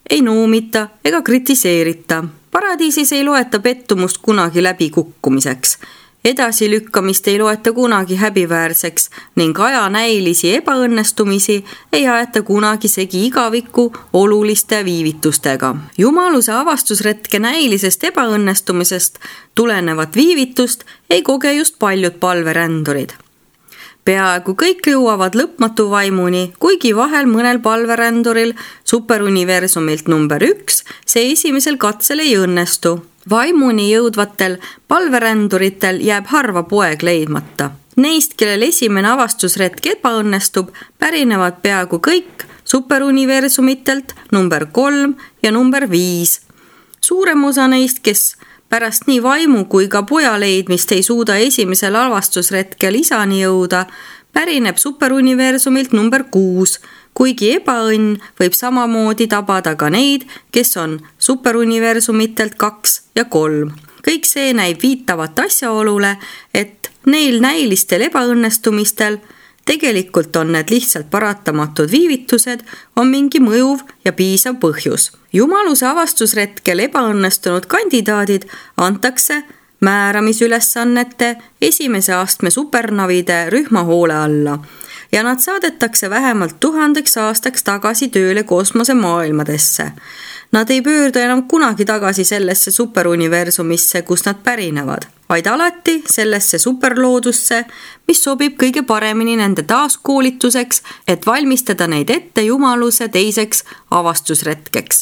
ei nuumita ega kritiseerita. Paradiisis ei loeta pettumust kunagi läbikukkumiseks. Edasilükkamist ei loeta kunagi häbiväärseks ning ajanäilisi ebaõnnestumisi ei aeta kunagi segi igaviku oluliste viivitustega. Jumaluse avastusretke näilisest ebaõnnestumisest tulenevat viivitust ei koge just paljud palverändurid. Peaaegu kõik jõuavad lõpmatu vaimuni, kuigi vahel mõnel palveränduril superuniversumilt number üks see esimesel katsel ei õnnestu. Vaimuni jõudvatel palveränduritel jääb harva poeg leidmata. Neist, kellel esimene avastusretk ebaõnnestub, pärinevad peaaegu kõik superuniversumitelt number kolm ja number viis. Suurem osa neist, kes pärast nii vaimu kui ka poja leidmist ei suuda esimesel avastusretkel isani jõuda, pärineb superuniversumilt number kuus, kuigi ebaõnn võib samamoodi tabada ka neid, kes on superuniversumitelt kaks ja kolm. Kõik see näib viitavat asjaolule, et neil näilistel ebaõnnestumistel, tegelikult on need lihtsalt paratamatud viivitused, on mingi mõjuv ja piisav põhjus. Jumaluse avastusretkel ebaõnnestunud kandidaadid antakse määramisülesannete esimese astme supernavide rühmahoole alla ja nad saadetakse vähemalt tuhandeks aastaks tagasi tööle kosmosemaailmadesse. Nad ei pöördu enam kunagi tagasi sellesse superuniversumisse, kus nad pärinevad, vaid alati sellesse superloodusse, mis sobib kõige paremini nende taaskoolituseks, et valmistada neid ette jumaluse teiseks avastusretkeks.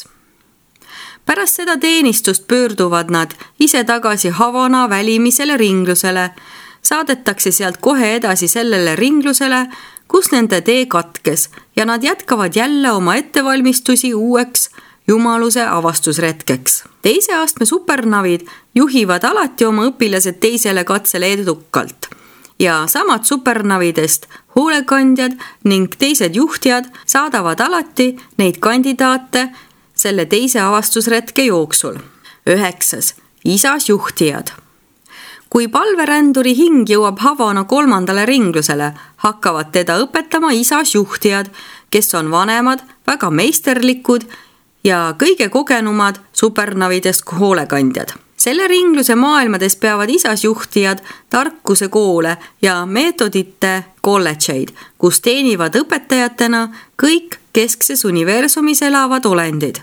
Pärast seda teenistust pöörduvad nad ise tagasi Havana välimisele ringlusele, saadetakse sealt kohe edasi sellele ringlusele, kus nende tee katkes ja nad jätkavad jälle oma ettevalmistusi uueks jumaluse avastusretkeks. Teise astme supernavid juhivad alati oma õpilased teisele katsele edukalt ja samad supernavidest hoolekandjad ning teised juhtijad saadavad alati neid kandidaate selle teise avastusretke jooksul. Üheksas. Isas juhtijad. Kui palveränduri hing jõuab Havana kolmandale ringlusele, hakkavad teda õpetama isas juhtijad, kes on vanemad, väga meisterlikud ja kõige kogenumad supernavidest hoolekandjad. Selle ringluse maailmades peavad isas juhtijad tarkuse koole ja meetodite kolledžeid, kus teenivad õpetajatena kõik keskses universumis elavad olendid.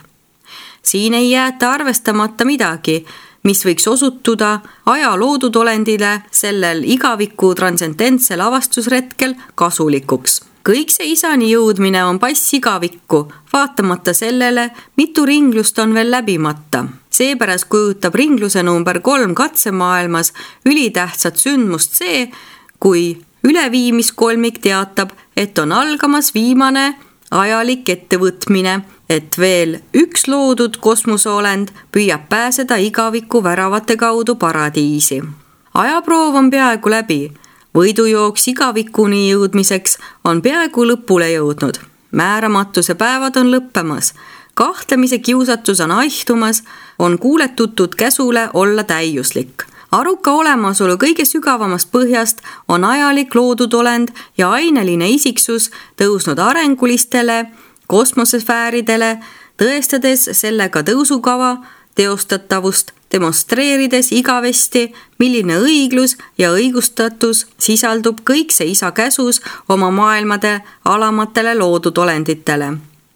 Siin ei jäeta arvestamata midagi, mis võiks osutuda aja loodud olendile sellel igaviku transcendentsel avastusretkel kasulikuks. Kõik see isani jõudmine on pass igavikku, vaatamata sellele, mitu ringlust on veel läbimata. Seepärast kujutab ringluse number kolm katsemaailmas ülitähtsat sündmust see, kui üleviimiskolmik teatab, et on algamas viimane ajalik ettevõtmine, et veel üks loodud kosmoseolend püüab pääseda igaviku väravate kaudu paradiisi. Ajaproov on peaaegu läbi. Võidujooks igavikuni jõudmiseks on peaaegu lõpule jõudnud. Määramatuse päevad on lõppemas. Kahtlemise kiusatus on aihtumas, on kuuletutud käsule olla täiuslik. Aruka olemasolu kõige sügavamast põhjast on ajalik loodud olend ja aineline isiksus tõusnud arengulistele kosmosesfääridele, tõestades sellega tõusukava teostatavust, demonstreerides igavesti, milline õiglus ja õigustatus sisaldub kõik see isa käsus oma maailmade alamatele loodud olenditele.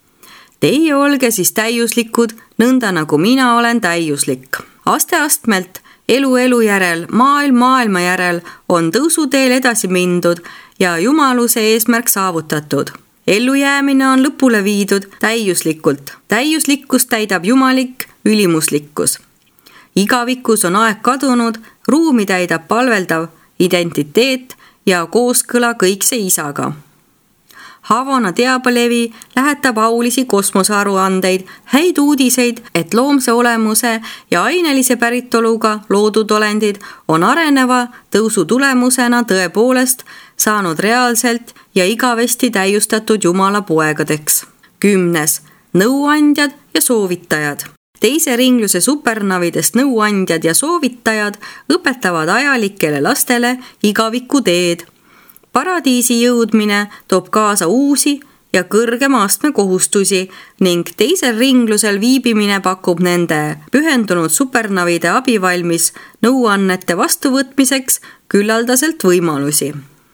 Teie olge siis täiuslikud, nõnda nagu mina olen täiuslik. Aste-astmelt, elu elu järel, maailm maailma järel on tõusuteel edasi mindud ja jumaluse eesmärk saavutatud. Ellujäämine on lõpule viidud täiuslikult. Täiuslikkus täidab jumalik ülimuslikkus. Igavikus on aeg kadunud, ruumi täidab palveldav identiteet ja kooskõla kõikse isaga. Havana teabalevi lähetab aulisi kosmosearuandeid, häid uudiseid, et loomse olemuse ja ainelise päritoluga loodud olendid on areneva tõusu tulemusena tõepoolest saanud reaalselt ja igavesti täiustatud Jumala poegadeks. Kümnes. Nõuandjad ja soovitajad. Teise ringluse supernavidest nõuandjad ja soovitajad õpetavad ajalikele lastele igaviku teed. Paradiisi jõudmine toob kaasa uusi ja kõrgema astme kohustusi ning teisel ringlusel viibimine pakub nende pühendunud supernavide abivalmis nõuannete vastuvõtmiseks küllaldaselt võimalusi.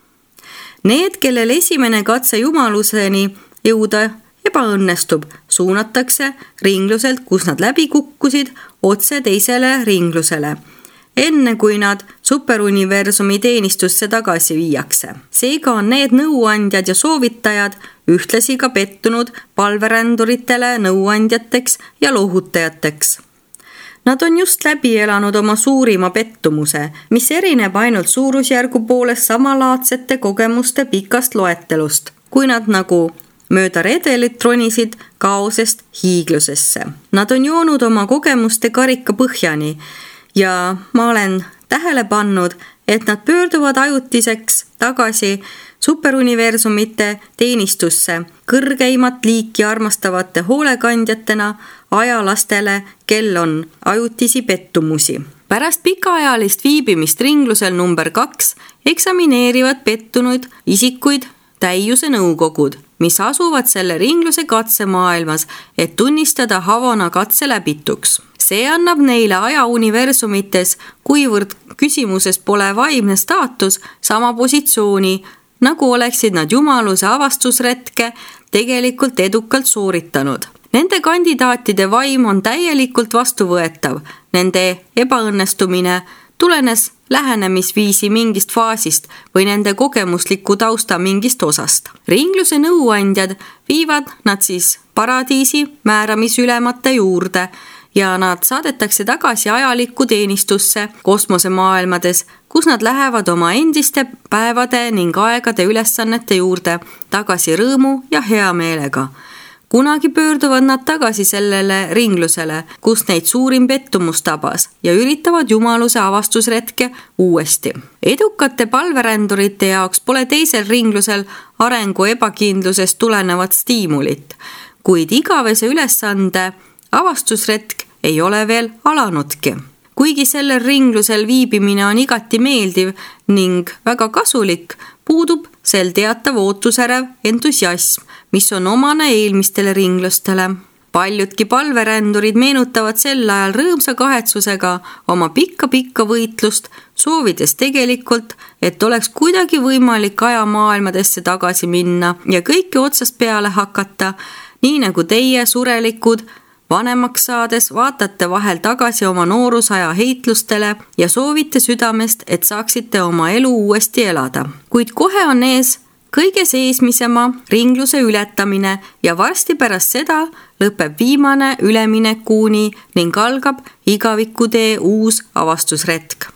Need, kellel esimene katse jumaluseni jõuda ebaõnnestub, suunatakse ringluselt, kus nad läbi kukkusid, otse teisele ringlusele, enne kui nad superuniversumi teenistusse tagasi viiakse. Seega on need nõuandjad ja soovitajad ühtlasi ka pettunud palveränduritele nõuandjateks ja lohutajateks. Nad on just läbi elanud oma suurima pettumuse, mis erineb ainult suurusjärgu poolest samalaadsete kogemuste pikast loetelust, kui nad nagu mööda redelit ronisid kaosest hiiglusesse. Nad on joonud oma kogemuste karika põhjani ja ma olen tähele pannud, et nad pöörduvad ajutiseks tagasi superuniversumite teenistusse kõrgeimat liiki armastavate hoolekandjatena ajalastele, kel on ajutisi pettumusi. Pärast pikaajalist viibimist ringlusel number kaks eksamineerivad pettunud isikuid täiuse nõukogud, mis asuvad selle ringluse katsemaailmas, et tunnistada Havana katse läbituks. See annab neile aja universumites, kuivõrd küsimuses pole vaimne staatus, sama positsiooni, nagu oleksid nad jumaluse avastusretke tegelikult edukalt sooritanud. Nende kandidaatide vaim on täielikult vastuvõetav, nende ebaõnnestumine tulenes lähenemisviisi mingist faasist või nende kogemusliku tausta mingist osast. Ringluse nõuandjad viivad nad siis paradiisi määramisülemate juurde ja nad saadetakse tagasi ajalikku teenistusse kosmosemaailmades, kus nad lähevad oma endiste päevade ning aegade ülesannete juurde tagasi rõõmu ja heameelega. Kunagi pöörduvad nad tagasi sellele ringlusele, kus neid suurim pettumus tabas ja üritavad jumaluse avastusretke uuesti. Edukate palverändurite jaoks pole teisel ringlusel arengu ebakindlusest tulenevat stiimulit, kuid igavese ülesande avastusretk ei ole veel alanudki. Kuigi sellel ringlusel viibimine on igati meeldiv ning väga kasulik, puudub sel teatav ootusärev entusiasm, mis on omane eelmistele ringlustele. Paljudki palverändurid meenutavad sel ajal rõõmsa kahetsusega oma pikka-pikka võitlust, soovides tegelikult, et oleks kuidagi võimalik ajamaailmadesse tagasi minna ja kõike otsast peale hakata, nii nagu teie surelikud vanemaks saades vaatate vahel tagasi oma noorusaja heitlustele ja soovite südamest, et saaksite oma elu uuesti elada. Kuid kohe on ees kõige seesmisema ringluse ületamine ja varsti pärast seda lõpeb viimane üleminekuuni ning algab igavikutee uus avastusretk.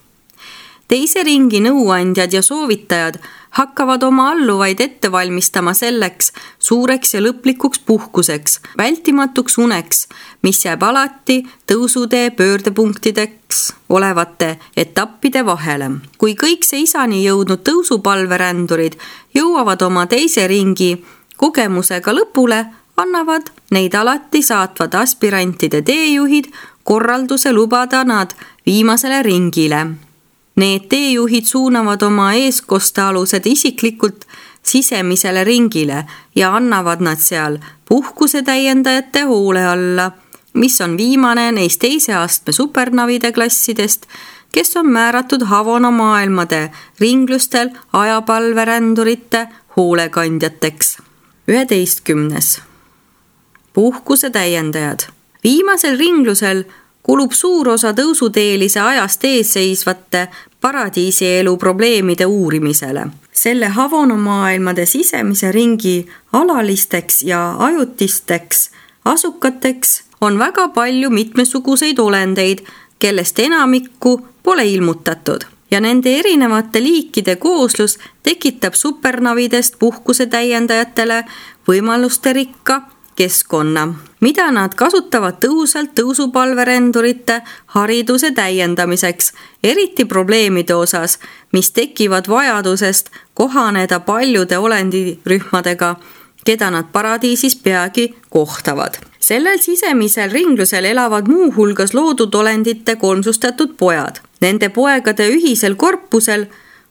Teise ringi nõuandjad ja soovitajad hakkavad oma alluvaid ette valmistama selleks suureks ja lõplikuks puhkuseks, vältimatuks uneks, mis jääb alati tõusutee pöördepunktideks olevate etappide vahele. Kui kõik see isani jõudnud tõusupalverändurid jõuavad oma teise ringi kogemusega lõpule, annavad neid alati saatvad aspirantide teejuhid korralduse lubada nad viimasele ringile. Need teejuhid suunavad oma eeskostaalused isiklikult sisemisele ringile ja annavad nad seal puhkuse täiendajate hoole alla, mis on viimane neist teise astme supernavide klassidest, kes on määratud Havana maailmade ringlustel ajapalverändurite hoolekandjateks. üheteistkümnes. Puhkuse täiendajad. Viimasel ringlusel kulub suur osa tõusuteelise ajast eesseisvate paradiisielu probleemide uurimisele. Selle Havana maailmade sisemise ringi alalisteks ja ajutisteks asukateks on väga palju mitmesuguseid olendeid, kellest enamikku pole ilmutatud. Ja nende erinevate liikide kooslus tekitab supernavidest puhkuse täiendajatele võimaluste rikka keskkonna, mida nad kasutavad tõhusalt tõusupalverendurite hariduse täiendamiseks, eriti probleemide osas, mis tekivad vajadusest kohaneda paljude olendirühmadega, keda nad paradiisis peagi kohtavad. Sellel sisemisel ringlusel elavad muu hulgas loodud olendite kolmsustatud pojad. Nende poegade ühisel korpusel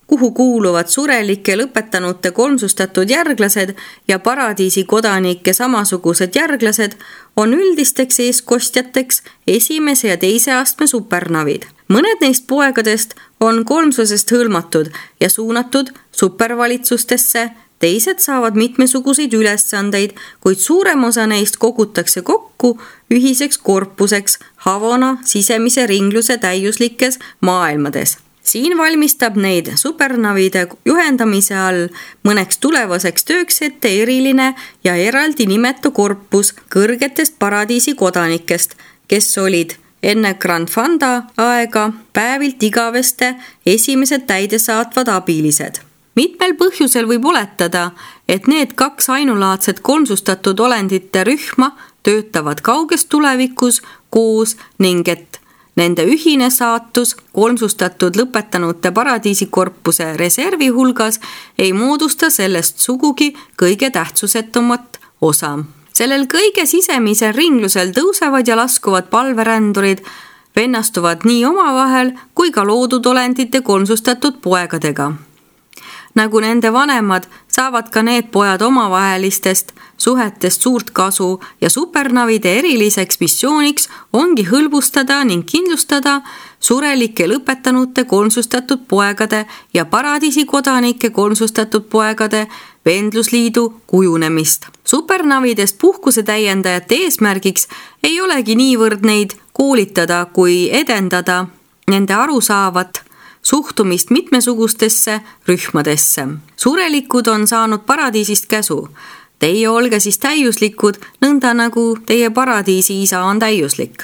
kuhu kuuluvad surelike lõpetanute kolmsustatud järglased ja paradiisi kodanike samasugused järglased, on üldisteks eeskostjateks esimese ja teise astme supernavid. Mõned neist poegadest on kolmsusest hõlmatud ja suunatud supervalitsustesse, teised saavad mitmesuguseid ülesandeid, kuid suurem osa neist kogutakse kokku ühiseks korpuseks Havona sisemise ringluse täiuslikes maailmades. Siin valmistab neid supernavide juhendamise all mõneks tulevaseks tööks ette eriline ja eraldi nimetu korpus kõrgetest paradiisi kodanikest, kes olid enne Grand Fanda aega päevilt igaveste esimesed täidesaatvad abilised. Mitmel põhjusel võib oletada, et need kaks ainulaadset kolmsustatud olendite rühma töötavad kauges tulevikus koos ning et nende ühine saatus kolmsustatud lõpetanute paradiisikorpuse reservi hulgas ei moodusta sellest sugugi kõige tähtsusetumat osa. Sellel kõige sisemisel ringlusel tõusevad ja laskuvad palverändurid vennastuvad nii omavahel kui ka loodud olendite kolmsustatud poegadega. Nagu nende vanemad, saavad ka need pojad omavahelistest suhetest suurt kasu ja supernavide eriliseks missiooniks ongi hõlbustada ning kindlustada surelike lõpetanute kolmsustatud poegade ja paradiisi kodanike kolmsustatud poegade vendlusliidu kujunemist. Supernavidest puhkuse täiendajate eesmärgiks ei olegi niivõrd neid koolitada kui edendada nende arusaavat suhtumist mitmesugustesse rühmadesse. Surelikud on saanud paradiisist käsu. Teie olge siis täiuslikud, nõnda nagu teie paradiisi isa on täiuslik.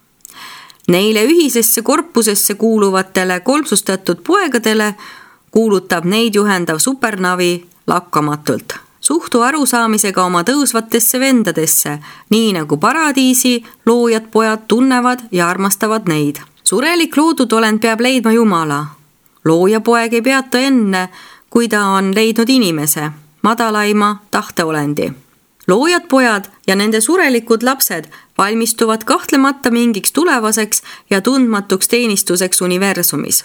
Neile ühisesse korpusesse kuuluvatele kolmsustatud poegadele kuulutab neid juhendav supernavi lakkamatult. Suhtu arusaamisega oma tõusvatesse vendadesse, nii nagu paradiisi loojad pojad tunnevad ja armastavad neid. Surelik loodud olend peab leidma Jumala. Looja poeg ei peata enne, kui ta on leidnud inimese, madalaima tahteolendi. Loojad pojad ja nende surelikud lapsed valmistuvad kahtlemata mingiks tulevaseks ja tundmatuks teenistuseks universumis.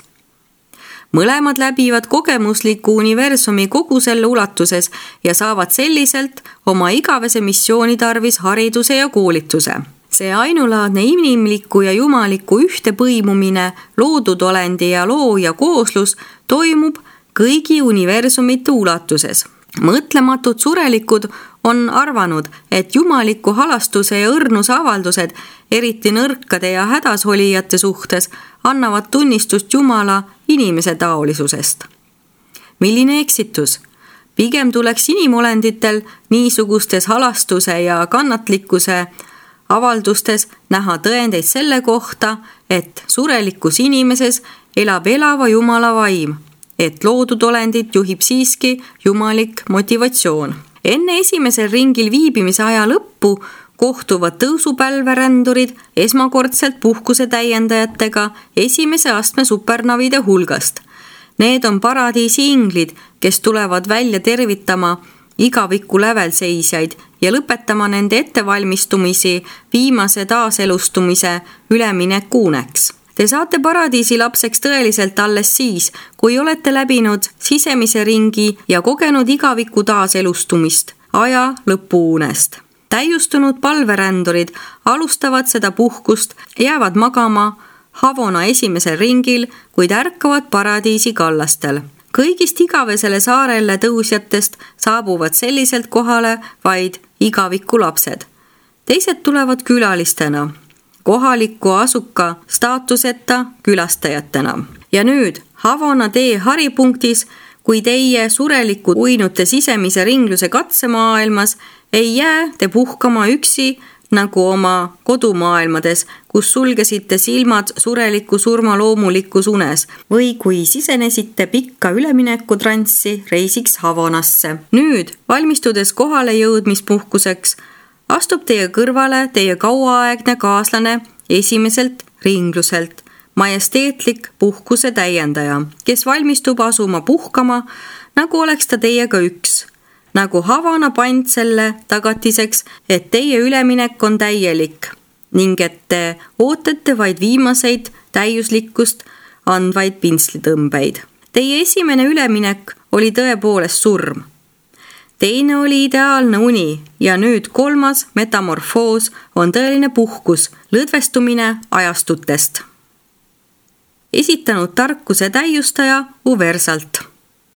Mõlemad läbivad kogemusliku universumi kogu selle ulatuses ja saavad selliselt oma igavese missiooni tarvis hariduse ja koolituse. See ainulaadne inimliku ja jumaliku ühte põimumine, loodud olendi ja looja kooslus toimub kõigi universumite ulatuses. Mõtlematud surelikud on arvanud, et jumaliku halastuse ja õrnuse avaldused, eriti nõrkade ja hädasolijate suhtes, annavad tunnistust Jumala inimese taolisusest. Milline eksitus? Pigem tuleks inimolenditel niisugustes halastuse ja kannatlikkuse avaldustes näha tõendeid selle kohta, et surelikus inimeses elab elava Jumala vaim, et loodud olendit juhib siiski jumalik motivatsioon. Enne esimesel ringil viibimise aja lõppu kohtuvad tõusupälverändurid esmakordselt puhkuse täiendajatega esimese astme supernavide hulgast. Need on paradiisi inglid, kes tulevad välja tervitama igaviku lävelseisjaid ja lõpetama nende ettevalmistumisi viimase taaselustumise üleminekuuneks. Te saate paradiisi lapseks tõeliselt alles siis, kui olete läbinud sisemise ringi ja kogenud igaviku taaselustumist aja lõpuunest. Täiustunud palverändurid alustavad seda puhkust, jäävad magama Havona esimesel ringil, kuid ärkavad paradiisi kallastel. Kõigist igavesele saarelle tõusjatest saabuvad selliselt kohale vaid igaviku lapsed. Teised tulevad külalistena, kohaliku asuka staatuseta külastajatena. Ja nüüd Havona tee haripunktis, kui teie surelikud uinute sisemise ringluse katsemaailmas, ei jää te puhkama üksi nagu oma kodumaailmades, kus sulgesite silmad sureliku surma loomulikus unes või kui sisenesite pikka üleminekutranssi reisiks Havonasse. Nüüd, valmistudes kohale jõudmispuhkuseks, astub teie kõrvale teie kauaaegne kaaslane esimeselt ringluselt, majesteetlik puhkuse täiendaja, kes valmistub asuma puhkama, nagu oleks ta teiega üks. Nagu Havana pand selle tagatiseks, et teie üleminek on täielik ning et te ootate vaid viimaseid täiuslikkust andvaid pintslitõmbeid. Teie esimene üleminek oli tõepoolest surm. Teine oli ideaalne uni ja nüüd kolmas metamorfoos on tõeline puhkus, lõdvestumine ajastutest. Esitanud tarkuse täiustaja Uversalt.